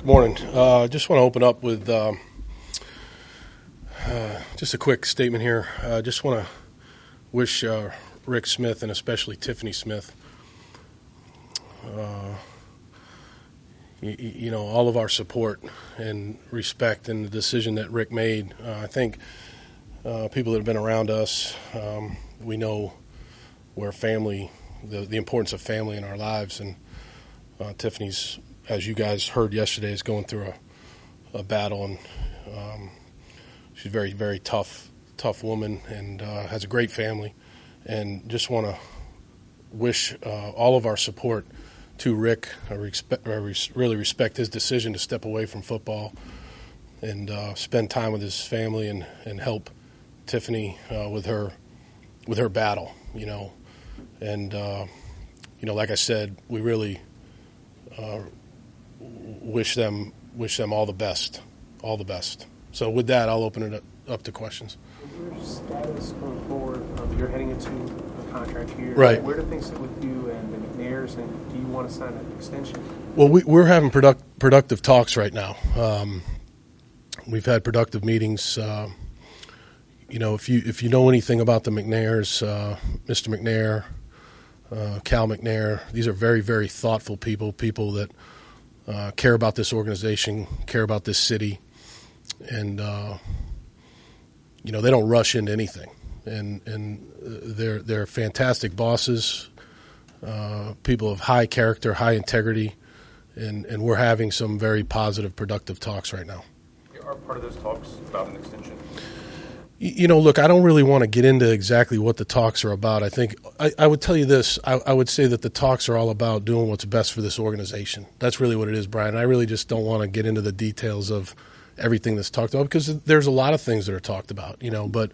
Morning. Just want to open up with just a quick statement here. Just want to wish Rick Smith and especially Tiffany Smith, all of our support and respect in the decision that Rick made. I think people that have been around us, we know where family, the importance of family in our lives, and Tiffany's, as you guys heard yesterday, is going through a battle, and she's a very, very tough woman and has a great family. And just want to wish all of our support to Rick. I really respect his decision to step away from football and spend time with his family and help Tiffany with her battle. And like I said, we really wish them all the best. So with that, I'll open it up to questions. Your status going forward, you're heading into a contract here. Right. Where do things sit with you and the McNairs, and do you want to sign an extension? Well, we're having productive talks right now. We've had productive meetings. If you know anything about the McNairs, Mr. McNair, Cal McNair, these are very, very thoughtful people that care about this organization, care about this city, and they don't rush into anything. And they're fantastic bosses, people of high character, high integrity, and we're having some very positive, productive talks right now. Are part of those talks about an extension? Look, I don't really want to get into exactly what the talks are about. I think I would tell you this. I would say that the talks are all about doing what's best for this organization. That's really what it is, Brian. I really just don't want to get into the details of everything that's talked about because there's a lot of things that are talked about, but,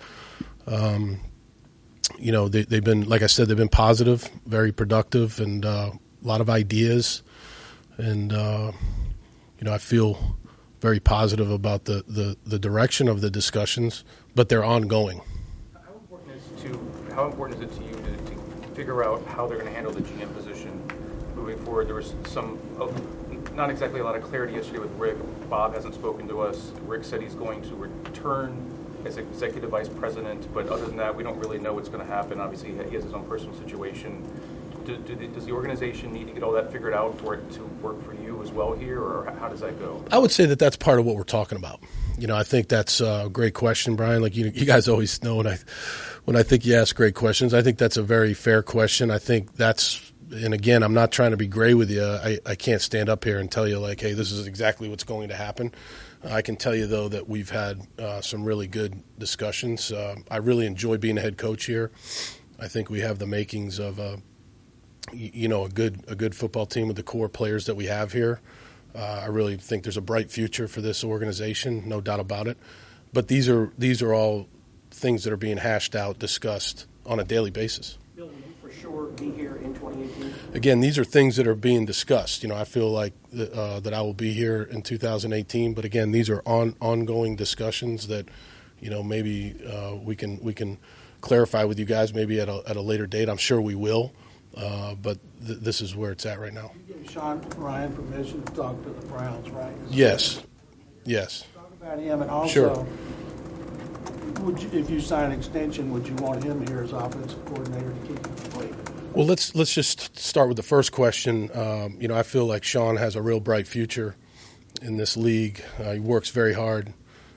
they've been, like I said, they've been positive, very productive, and a lot of ideas. And, I feel very positive about the direction of the discussions, but they're ongoing. How important is it to you to figure out how they're going to handle the GM position moving forward? There was not exactly a lot of clarity yesterday with Rick. Bob hasn't spoken to us. Rick said he's going to return as executive vice president, but other than that, we don't really know what's going to happen. Obviously, he has his own personal situation. Does the organization need to get all that figured out for it to work for you as well here, or how does that go? I would say that that's part of what we're talking about. I think that's a great question, Brian. Like you guys always know when I think you ask great questions, I think that's a very fair question. I think and again, I'm not trying to be gray with you. I can't stand up here and tell you like, hey, this is exactly what's going to happen. I can tell you, though, that we've had some really good discussions. I really enjoy being a head coach here. I think we have the makings of a good football team with the core players that we have here. I really think there's a bright future for this organization, no doubt about it. But these are all things that are being hashed out, discussed on a daily basis. Bill, will you for sure be here in 2018? Again, these are things that are being discussed. I feel like that I will be here in 2018. But again, these are ongoing discussions that maybe we can clarify with you guys maybe at a later date. I'm sure we will. But this is where it's at right now. You gave Sean Ryan permission to talk to the Browns, right? Yes. Talk about him, and also, Sure. If you sign an extension, would you want him here as offensive coordinator to keep him complete? Well, let's just start with the first question. I feel like Sean has a real bright future in this league. He works very hard,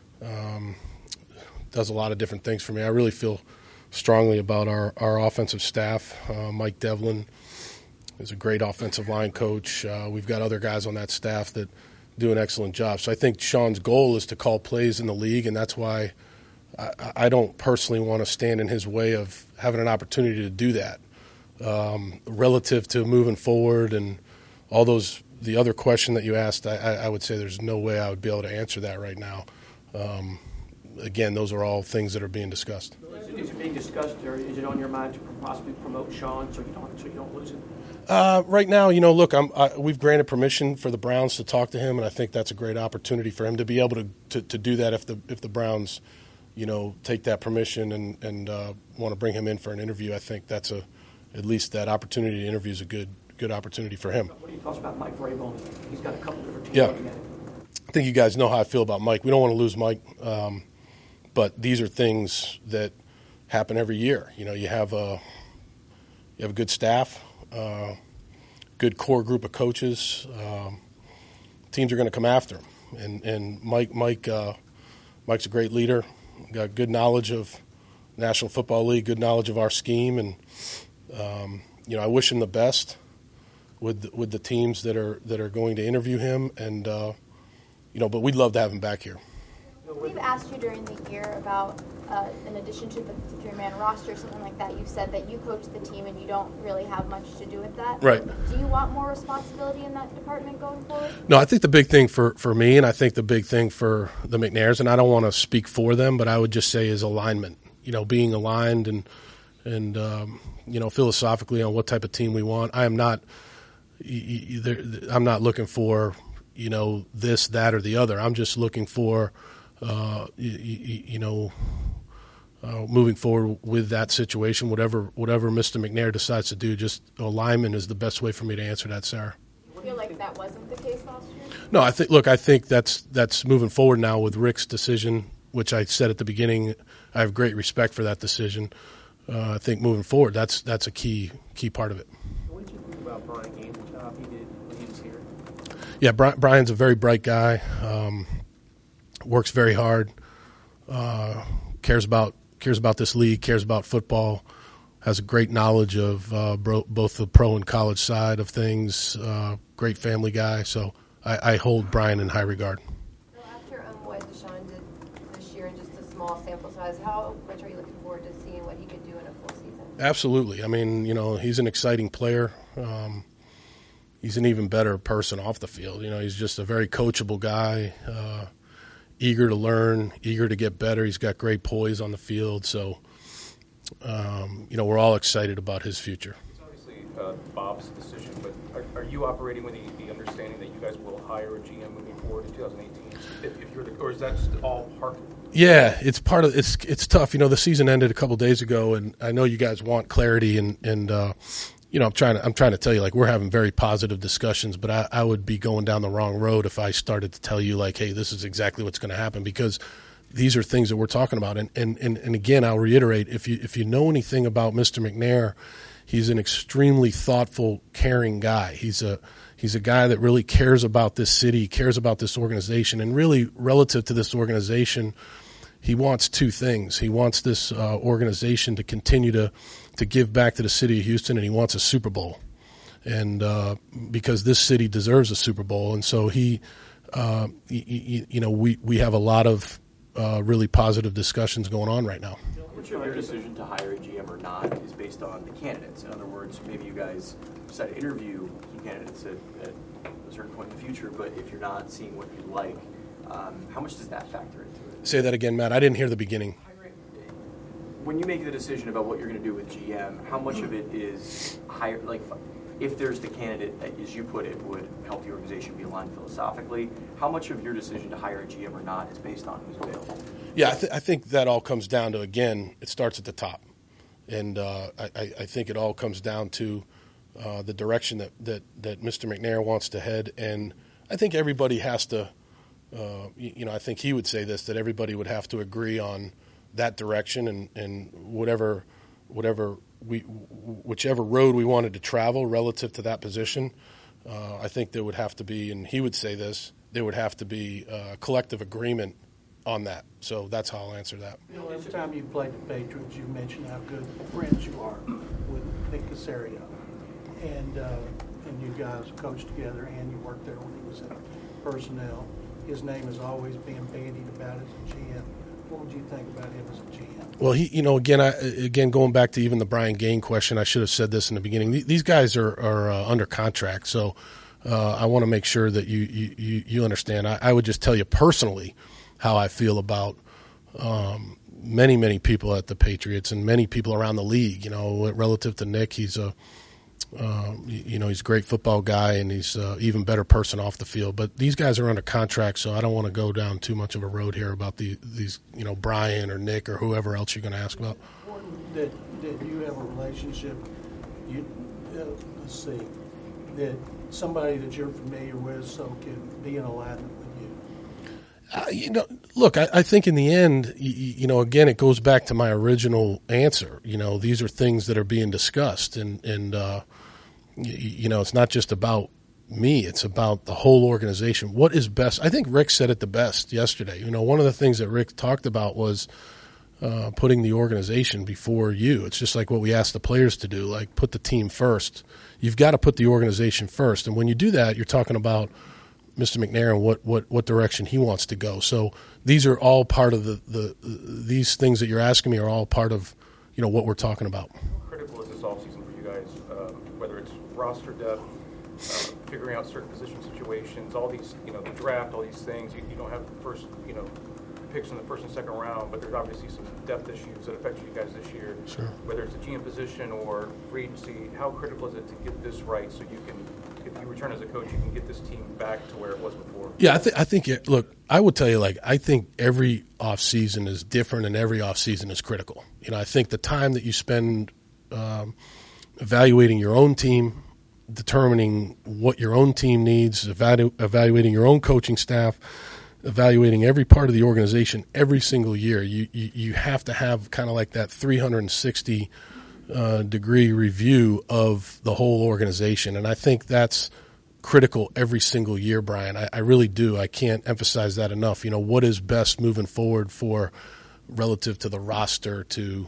does a lot of different things for me. I really feel strongly about our offensive staff. Mike Devlin is a great offensive line coach. We've got other guys on that staff that do an excellent job. So I think Sean's goal is to call plays in the league, and that's why I don't personally want to stand in his way of having an opportunity to do that. Relative to moving forward and all the other question that you asked, I would say there's no way I would be able to answer that right now. Again, those are all things that are being discussed. Is it being discussed, or is it on your mind to possibly promote Sean so you don't lose him? Right now, look, we've granted permission for the Browns to talk to him, and I think that's a great opportunity for him to be able to do that if the Browns, take that permission and want to bring him in for an interview. I think that's at least that opportunity to interview is a good opportunity for him. What are your thoughts about Mike Vrabel? He's got a couple different teams Yeah. looking at him. think you guys know how I feel about Mike. We don't want to lose Mike, but these are things that happen every year. You know, you have a good staff, good core group of coaches. Teams are going to come after him, and Mike's a great leader. Got good knowledge of National Football League, good knowledge of our scheme, and you know, I wish him the best with the teams that are going to interview him, and you know, but we'd love to have him back here. We've asked you during the year about, in addition to the three-man roster, something like that. You said that you coach the team and you don't really have much to do with that. Right. Do you want more responsibility in that department going forward? No, I think the big thing for me, and I think the big thing for the McNairs, and I don't want to speak for them, but I would just say is alignment. You know, being aligned and you know, philosophically on what type of team we want. I am not. I'm not looking for, you know, this, that, or the other. I'm just looking for, you know, moving forward with that situation, whatever Mr. McNair decides to do. Just alignment is the best way for me to answer that, Sarah. Do you feel like that wasn't the case last year? No, I think that's moving forward now with Rick's decision, which I said at the beginning. I have great respect for that decision. I think moving forward, that's a key part of it. What did you think about Brian Gaines' job he did when he was here? Yeah, Brian's a very bright guy. Works very hard. Cares about this league. Cares about football. Has a great knowledge of both the pro and college side of things. Great family guy. So I hold Brian in high regard. After what Deshaun did this year in just a small sample size, how much are you looking forward to seeing what he could do in a full season? Absolutely. I mean, you know, he's an exciting player. He's an even better person off the field. You know, he's just a very coachable guy, eager to learn, eager to get better. He's got great poise on the field. So, you know, we're all excited about his future. It's obviously Bob's decision, but are you operating with the understanding that you guys will hire a GM moving forward in 2018? If you're or is that just all part? Yeah, it's part of it's tough. You know, the season ended a couple days ago, and I know you guys want clarity, and you know, I'm trying to tell you, like, we're having very positive discussions, but I would be going down the wrong road if I started to tell you, like, hey, this is exactly what's going to happen, because these are things that we're talking about. And again, I'll reiterate, if you know anything about Mr. McNair, he's an extremely thoughtful, caring guy. He's a guy that really cares about this city, cares about this organization, and really relative to this organization, he wants two things. He wants this organization to continue to give back to the city of Houston, and he wants a Super Bowl. And because this city deserves a Super Bowl. And so we have a lot of really positive discussions going on right now. Which of your decision to hire a GM or not is based on the candidates? In other words, maybe you guys decide to interview some candidates at a certain point in the future, but if you're not seeing what you like, how much does that factor into it? Say that again, Matt. I didn't hear the beginning. When you make the decision about what you're going to do with GM, how much of it is hire, like, if there's the candidate that, as you put it, would help the organization be aligned philosophically, how much of your decision to hire a GM or not is based on who's available? Yeah, I think that all comes down to, again, it starts at the top. And I think it all comes down to the direction that Mr. McNair wants to head. And I think everybody has to, I think he would say this, that everybody would have to agree on that direction, and whichever road we wanted to travel relative to that position, I think there would have to be, and he would say this, there would have to be a collective agreement on that. So that's how I'll answer that. You know, every time you played the Patriots, you mentioned how good friends you are with Nick Caserio. And you guys coached together, and you worked there when he was in personnel. His name has always been bandied about as a GM. What would you think about him as a GM? Well, again, going back to even the Brian Gaines question, I should have said this in the beginning. These guys are under contract, so I want to make sure that you understand. I would just tell you personally how I feel about many people at the Patriots and many people around the league. You know, relative to Nick, he's he's a great football guy, and he's an even better person off the field. But these guys are under contract, so I don't want to go down too much of a road here about these Brian or Nick or whoever else you're going to ask about. That you have a relationship, that somebody that you're familiar with so can be in alignment with you. Look, I think in the end, again, it goes back to my original answer. These are things that are being discussed, and it's not just about me. It's about the whole organization. What is best? I think Rick said it the best yesterday. One of the things that Rick talked about was putting the organization before you. It's just like what we asked the players to do, like put the team first. You've got to put the organization first, and when you do that, you're talking about Mr. McNair and what direction he wants to go. So these are all part of these things that you're asking me are all part of what we're talking about. How critical is this offseason for you guys, whether it's roster depth, figuring out certain position situations, all these, the draft, all these things. You don't have the first, picks in the first and second round, but there's obviously some depth issues that affect you guys this year. Sure. Whether it's a GM position or free agency, how critical is it to get this right so you can, if you return as a coach, you can get this team back to where it was before? Yeah, I think. Look, I would tell you, I think every offseason is different, and every offseason is critical. I think the time that you spend evaluating your own team, determining what your own team needs, evaluating your own coaching staff, evaluating every part of the organization every single year. You have to have kind of like that 360 degree review of the whole organization, and I think that's critical every single year, Brian. I really do. I can't emphasize that enough. What is best moving forward for relative to the roster, to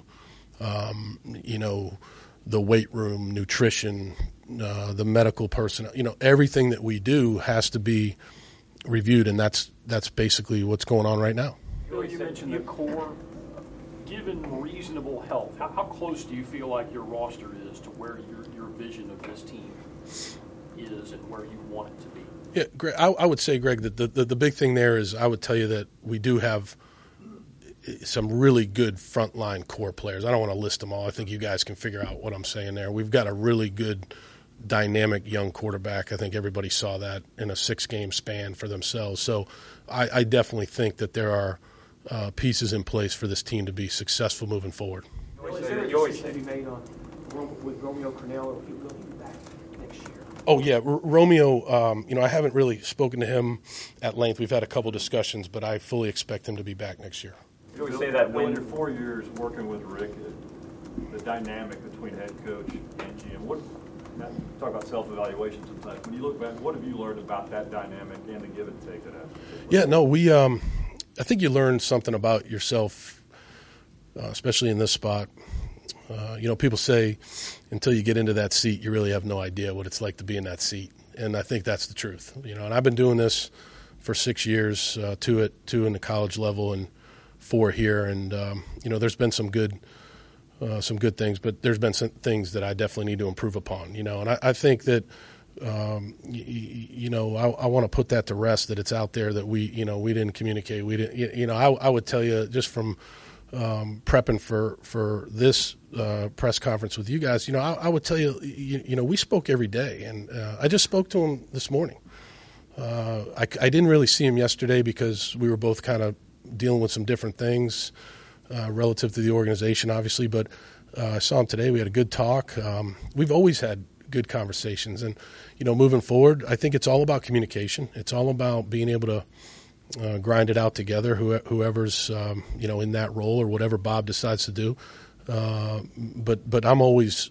the weight room, nutrition, the medical personnel. Everything that we do has to be reviewed, and that's basically what's going on right now. Bill, you mentioned the core. Given reasonable health, how close do you feel like your roster is to where your vision of this team is and where you want it to be? Yeah, Greg, I would say, Greg, that the big thing there is I would tell you that we do have some really good frontline core players. I don't want to list them all. I think you guys can figure out what I'm saying there. We've got a really good, dynamic young quarterback. I think everybody saw that in a 6-game span for themselves. So I definitely think that there are pieces in place for this team to be successful moving forward. Is there a decision to be made on with Romeo Crennel, if he will be back next year? Oh, yeah. Romeo, I haven't really spoken to him at length. We've had a couple discussions, but I fully expect him to be back next year. You always say that when your 4 years working with Rick, the dynamic between head coach and GM, talk about self-evaluation sometimes. When you look back, what have you learned about that dynamic and the give and take that happens? Yeah, no, I think you learn something about yourself, especially in this spot. People say until you get into that seat, you really have no idea what it's like to be in that seat. And I think that's the truth. And I've been doing this for 6 years, two in the college level and 4 here. And, there's been some good things, but there's been some things that I definitely need to improve upon, and I think that, I want to put that to rest, that it's out there that we didn't communicate. We didn't, I would tell you just from prepping for this press conference with you guys, I would tell you, we spoke every day, and I just spoke to him this morning. I didn't really see him yesterday because we were both kind of dealing with some different things relative to the organization, obviously, but I saw him today. We had a good talk. We've always had good conversations, and moving forward, I think it's all about communication. It's all about being able to grind it out together, whoever's in that role or whatever Bob decides to do. But I've always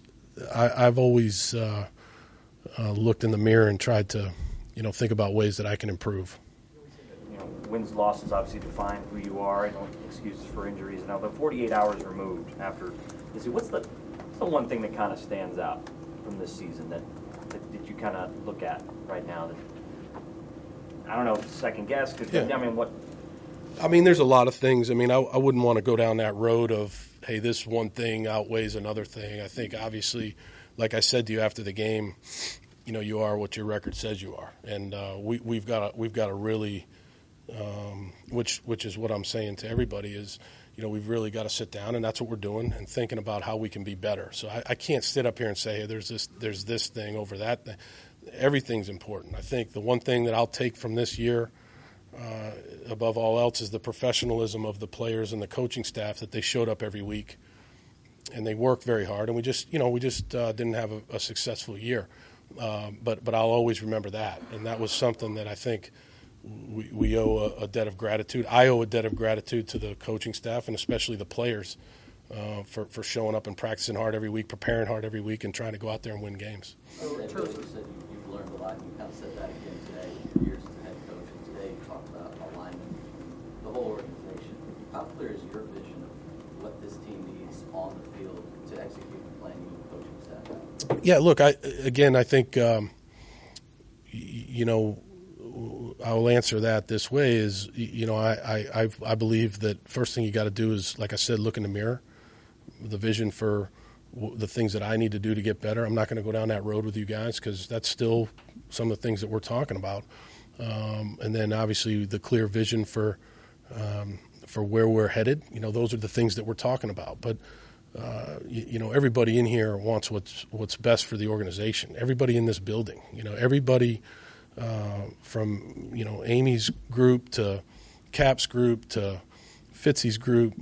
looked in the mirror and tried to think about ways that I can improve. Wins, losses obviously define who you are. I don't excuses for injuries now, but 48 hours removed after this, what's the one thing that kind of stands out from this season that you kind of look at right now that, I don't know, second guess? There's a lot of things. I wouldn't want to go down that road of, hey, this one thing outweighs another thing. I think obviously, like I said to you after the game, you are what your record says you are, and we've got a really which is what I'm saying to everybody is, we've really got to sit down, and that's what we're doing, and thinking about how we can be better. So I can't sit up here and say, hey, there's this thing over that thing. Everything's important. I think the one thing that I'll take from this year, above all else, is the professionalism of the players and the coaching staff, that they showed up every week and they worked very hard, and we just didn't have a successful year. But I'll always remember that, and that was something that I think we owe a debt of gratitude. I owe a debt of gratitude to the coaching staff and especially the players for showing up and practicing hard every week, preparing hard every week, and trying to go out there and win games. So in terms of, you've learned a lot, and you kind of said that again today, your years as a head coach, and today you talked about alignment, the whole organization. How clear is your vision of what this team needs on the field to execute the plan you and the coaching staff have? Yeah, look, I think, I will answer that this way is, I believe that first thing you got to do is, like I said, look in the mirror, the vision for the things that I need to do to get better. I'm not going to go down that road with you guys because that's still some of the things that we're talking about. And then obviously the clear vision for where we're headed, those are the things that we're talking about. But, everybody in here wants what's best for the organization. Everybody in this building, everybody from, Amy's group to Cap's group to Fitzy's group,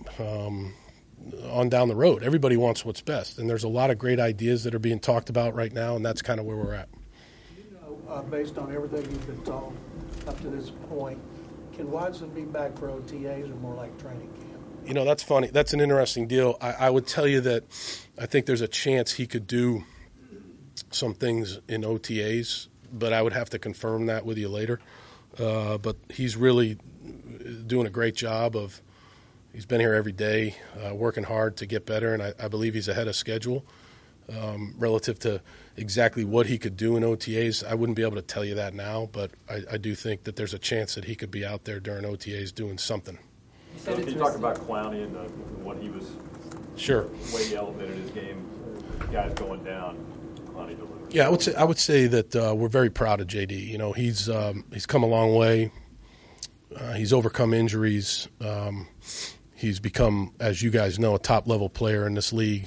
on down the road. Everybody wants what's best. And there's a lot of great ideas that are being talked about right now, and that's kind of where we're at. Based on everything you've been told up to this point, can Watson be back for OTAs or more like training camp? That's funny. That's an interesting deal. I would tell you that I think there's a chance he could do some things in OTAs, but I would have to confirm that with you later. But he's really doing a great job he's been here every day, working hard to get better, and I believe he's ahead of schedule. Relative to exactly what he could do in OTAs, I wouldn't be able to tell you that now, but I do think that there's a chance that he could be out there during OTAs doing something. So can you talk about Clowney and what he was, sure, the way he elevated his game, guys going down, Clowney delivered? Yeah, I would say that we're very proud of JD. He's come a long way. He's overcome injuries. He's become, as you guys know, a top-level player in this league.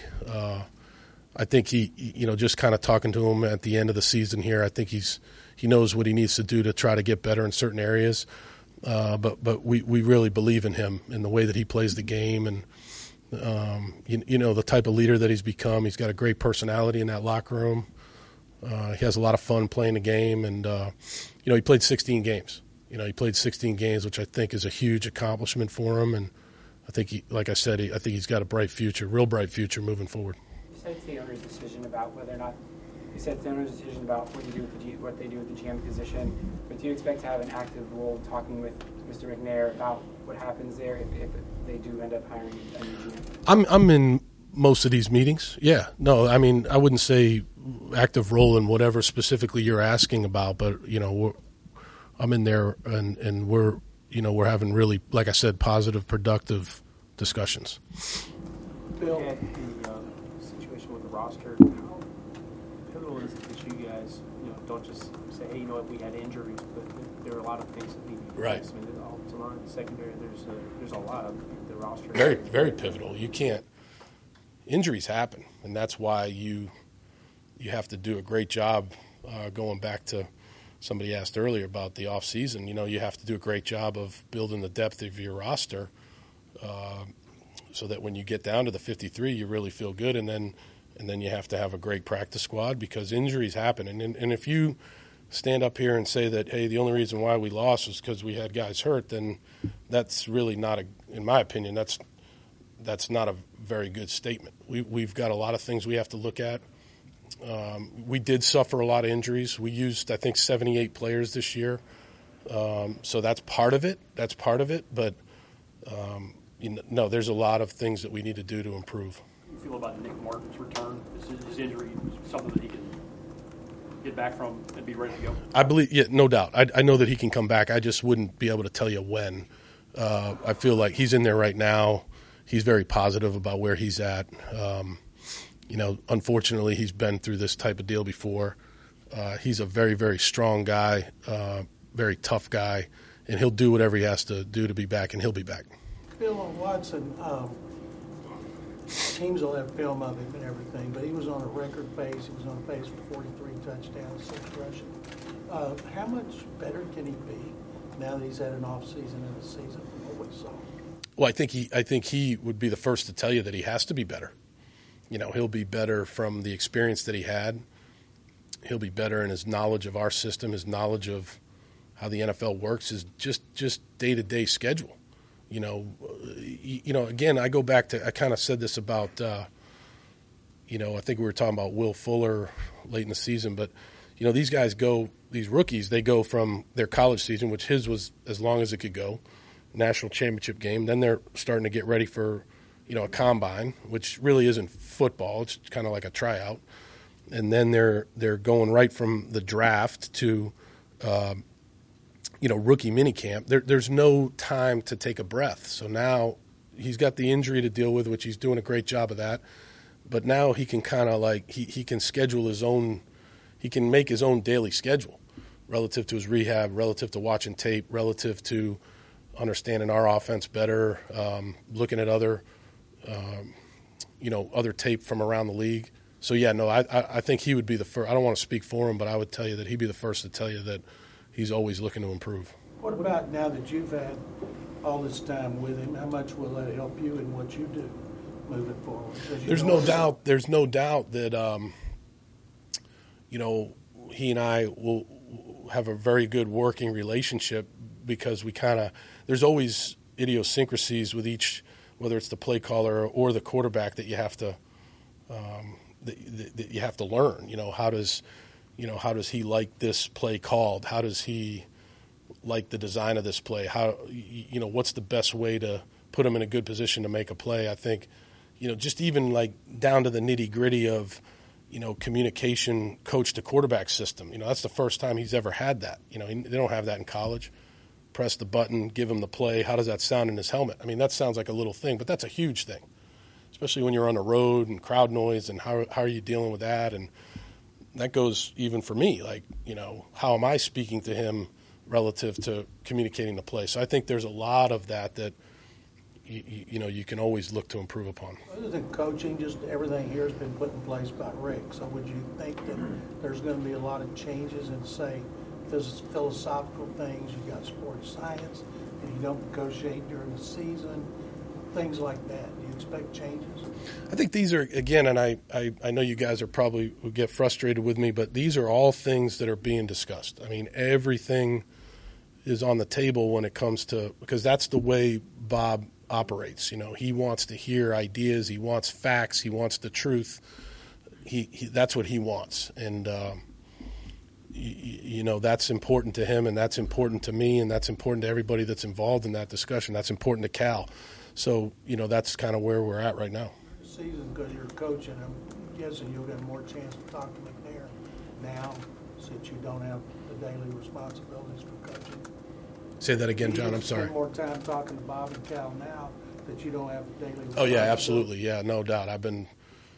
I think he just kind of talking to him at the end of the season here, I think he knows what he needs to do to try to get better in certain areas. But we really believe in him and the way that he plays the game, and the type of leader that he's become. He's got a great personality in that locker room. He has a lot of fun playing the game, and he played 16 games. He played 16 games, which I think is a huge accomplishment for him. And I think, like I said, I think he's got a bright future, real bright future moving forward. You said it's the owner's decision about whether or not. You said it's the owner's decision about what they do with the GM position. But do you expect to have an active role talking with Mr. McNair about what happens there if they do end up hiring a new GM? I'm in most of these meetings. Yeah, no, I mean I wouldn't say active role in whatever specifically you're asking about, but I'm in there and we're having really, like I said, positive, productive discussions. Bill, at the situation with the roster, how pivotal is it that you guys, don't just say, hey, we had injuries, but there are a lot of things that need to be right. I mean, the offensive line, the secondary, there's a lot of the roster. Very, very pivotal. You can't. Injuries happen, and that's why you have to do a great job. Going back to somebody asked earlier about the off season, you have to do a great job of building the depth of your roster, so that when you get down to the 53, you really feel good, and then you have to have a great practice squad because injuries happen. And if you stand up here and say that, hey, the only reason why we lost was because we had guys hurt, then that's really not in my opinion, that's not a very good statement. We've got a lot of things we have to look at. We did suffer a lot of injuries. We used, I think, 78 players this year. So that's part of it. But, there's a lot of things that we need to do to improve. How do you feel about Nick Martin's return? Is his injury something that he can get back from and be ready to go? I believe, yeah, no doubt. I know that he can come back. I just wouldn't be able to tell you when. I feel like he's in there right now. He's very positive about where he's at. Unfortunately, he's been through this type of deal before. He's a very, very strong guy, very tough guy, and he'll do whatever he has to do to be back, and he'll be back. Bill Watson, teams will have film of him and everything, but he was on a record pace. He was on a pace for 43 touchdowns, 6 rushing. How much better can he be now that he's had an off season and a season from what we saw? Well, I think he would be the first to tell you that he has to be better. He'll be better from the experience that he had. He'll be better in his knowledge of our system, his knowledge of how the NFL works is just day-to-day schedule. Again, I go back to, I kind of said this about, I think we were talking about Will Fuller late in the season, but, these guys these rookies, they go from their college season, which his was as long as it could go, national championship game. Then they're starting to get ready for, a combine, which really isn't football. It's kind of like a tryout. And then they're going right from the draft to, rookie minicamp. There's no time to take a breath. So now he's got the injury to deal with, which he's doing a great job of that. But now he can kind of he can schedule his own. He can make his own daily schedule relative to his rehab, relative to watching tape, relative to understanding our offense better, looking at other, other tape from around the league. So, I think he would be the first. I don't want to speak for him, but I would tell you that he'd be the first to tell you that he's always looking to improve. What about now that you've had all this time with him, how much will that help you in what you do moving forward? There's no doubt that, he and I will have a very good working relationship because there's always idiosyncrasies with each, whether it's the play caller or the quarterback that you have to that you have to learn. How does he like this play called? How does he like the design of this play? What's the best way to put him in a good position to make a play? I think, just even down to the nitty gritty of, communication coach to quarterback system. That's the first time he's ever had that. They don't have that in college. Press the button, give him the play. How does that sound in his helmet? I mean, that sounds like a little thing, but that's a huge thing, especially when you're on the road and crowd noise and how are you dealing with that? And that goes even for me, how am I speaking to him relative to communicating the play? So I think there's a lot of that you can always look to improve upon. Other than coaching, just everything here has been put in place by Rick. So would you think that there's going to be a lot of changes in, say, philosophical things? You got sports science, and you don't negotiate during the season, things like that. Do you expect changes? I think these are, again, and I know you guys would get frustrated with me, but these are all things that are being discussed. I mean, everything is on the table when it comes to, because that's the way Bob operates. He wants to hear ideas, he wants facts, he wants the truth. He that's what he wants, and that's important to him, and that's important to me, and that's important to everybody that's involved in that discussion. That's important to Cal. So that's kind of where we're at right now. Season, because you're coaching, I'm guessing you'll get more chance to talk to McNair now, since you don't have the daily responsibilities for coaching. Say that again, John. I'm sorry. Spend more time talking to Bob and Cal now that you don't have the daily. Oh yeah, absolutely. Yeah, no doubt. I've been,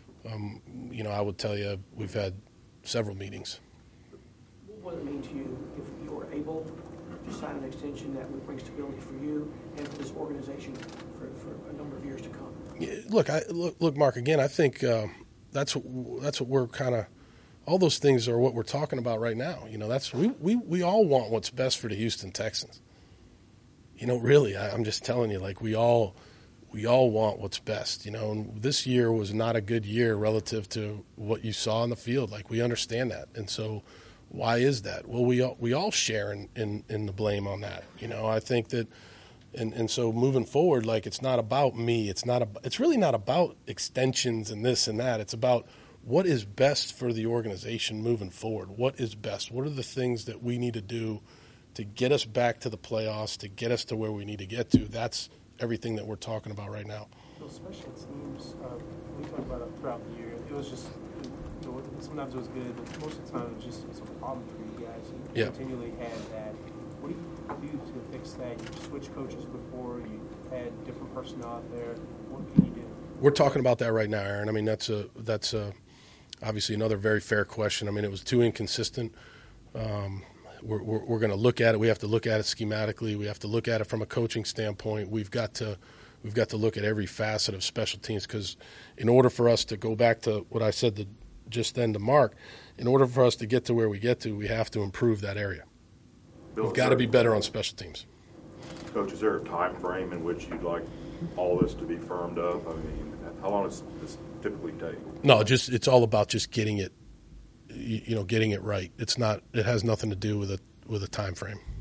I would tell you, we've had several meetings. What would it mean to you if you were able to sign an extension that would bring stability for you and for this organization for a number of years to come? Yeah, look, Mark. Again, I think that's what we're kind of. All those things are what we're talking about right now. That's we all want what's best for the Houston Texans. Really, I'm just telling you, we all want what's best. And this year was not a good year relative to what you saw in the field. We understand that, and so why is that? Well, we all share in the blame on that. I think that, and so moving forward, it's not about me. It's really not about extensions and this and that. It's about what is best for the organization moving forward. What is best? What are the things that we need to do to get us back to the playoffs, to get us to where we need to get to? That's everything that we're talking about right now. Those special teams, we talked about it throughout the year. It was just, sometimes it was good, but most of the time it was just a problem for you guys. You continually had that. What do you do to fix that? You switched coaches before, you had different personnel out there. What can you do? We're talking about that right now, Aaron. I mean, that's obviously another very fair question. I mean, it was too inconsistent. We're going to look at it. We have to look at it schematically. We have to look at it from a coaching standpoint. We've got to look at every facet of special teams, because in order for us to go back to what I said just then to Mark, in order for us to get to where we get to, we have to improve that area. We've got to be better on special teams. Coach, is there a time frame in which you'd like all this to be firmed up? I mean, how long does this typically take? No, it's all about just getting it, getting it right. It has nothing to do with a time frame.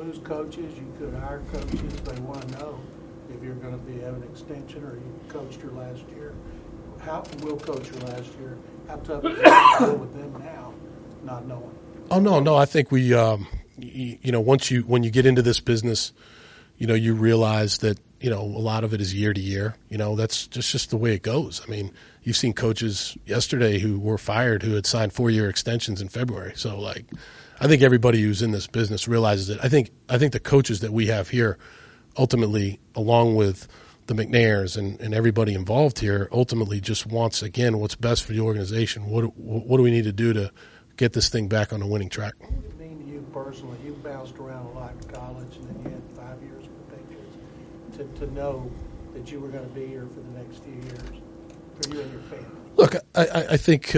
lose coaches, you could hire coaches. They want to know if you're going to have an extension or you coached your last year. Will coach your last year? How tough is it to deal with them now, not knowing? Oh, no. I think we, when you get into this business, you realize that, a lot of it is year to year. That's just the way it goes. I mean, you've seen coaches yesterday who were fired who had signed 4-year extensions in February. So, I think everybody who's in this business realizes it. I think the coaches that we have here ultimately, along with the McNairs and everybody involved here, ultimately just wants, again, what's best for the organization. What do we need to do to get this thing back on a winning track? What does it mean to you personally? You bounced around a lot in college, and then you had 5 years with the Patriots. To know that you were going to be here for the next few years, for you and your family. Look, I think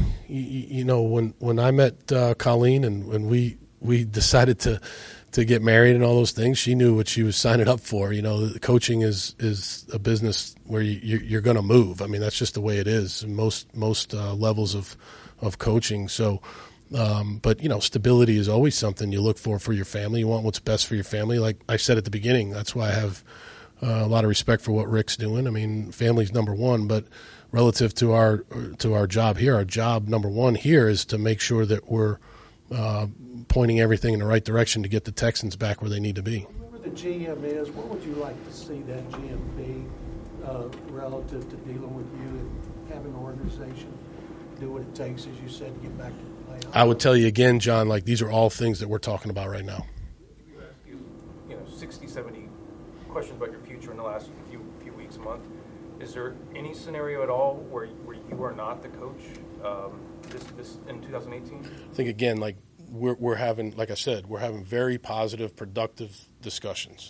when I met Colleen and when we decided to get married and all those things, she knew what she was signing up for. Coaching is a business where you're going to move. I mean, that's just the way it is in most levels of coaching. So, but stability is always something you look for your family. You want what's best for your family. Like I said at the beginning, that's why I have a lot of respect for what Rick's doing. I mean, family's number one, but relative to our job here, our job number one here is to make sure that we're pointing everything in the right direction to get the Texans back where they need to be. Whoever the GM is, what would you like to see that GM be relative to dealing with you and having an organization do what it takes, as you said, to get back to the playoffs? I would tell you again, John, these are all things that we're talking about right now. You asked 60, 70 questions about your future in the last few weeks, month. Is there any scenario at all where you are not the coach this in 2018? I think again, we're having, like I said, we're having very positive, productive discussions.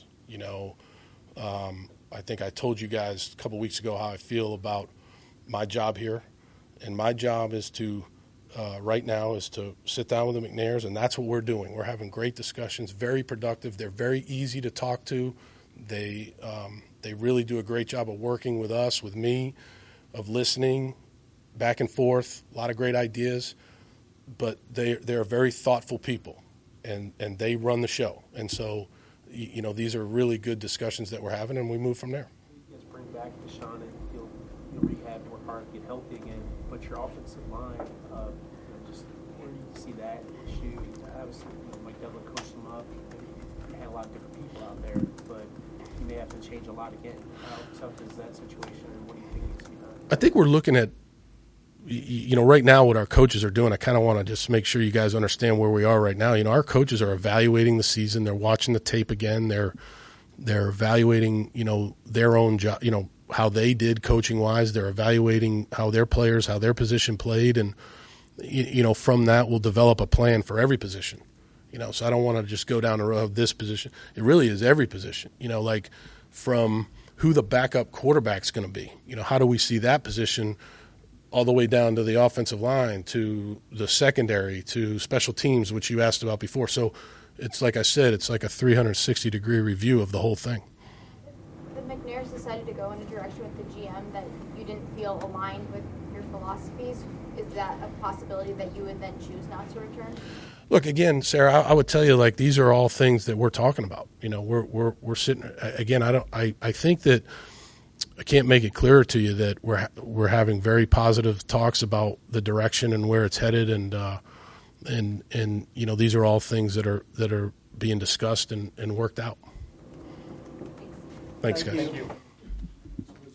I think I told you guys a couple weeks ago how I feel about my job here, and my job is to right now is to sit down with the McNairs, and that's what we're doing. We're having great discussions, very productive. They're very easy to talk to. They really do a great job of working with us, with me, of listening back and forth, a lot of great ideas. But they're very thoughtful people, and they run the show. And so, these are really good discussions that we're having, and we move from there. You guys bring back Deshaun, and you'll rehab, work hard, get healthy again. But your offensive line, just where do you see that issue? Obviously, Mike Devlin coached them up. You had a lot of different people out there, but you may have to change a lot again. How tough is that situation, and what do you think needs to be done? I think we're looking at, right now what our coaches are doing, I kind of want to just make sure you guys understand where we are right now. Our coaches are evaluating the season. They're watching the tape again. They're evaluating, their own job, how they did coaching-wise. They're evaluating how their players, how their position played. And, from that we'll develop a plan for every position. So I don't want to just go down the road of this position. It really is every position, from who the backup quarterback's going to be. How do we see that position all the way down to the offensive line, to the secondary, to special teams, which you asked about before. So it's like I said, it's like a 360-degree review of the whole thing. The McNairs decided to go in a direction with the GM that you didn't feel aligned with your philosophies. Is that a possibility that you would then choose not to return? Look, again, Sarah, I would tell you, these are all things that we're talking about. We're sitting, again, I think that I can't make it clearer to you that we're having very positive talks about the direction and where it's headed, and these are all things that are being discussed and worked out. Thanks, guys. Thank you.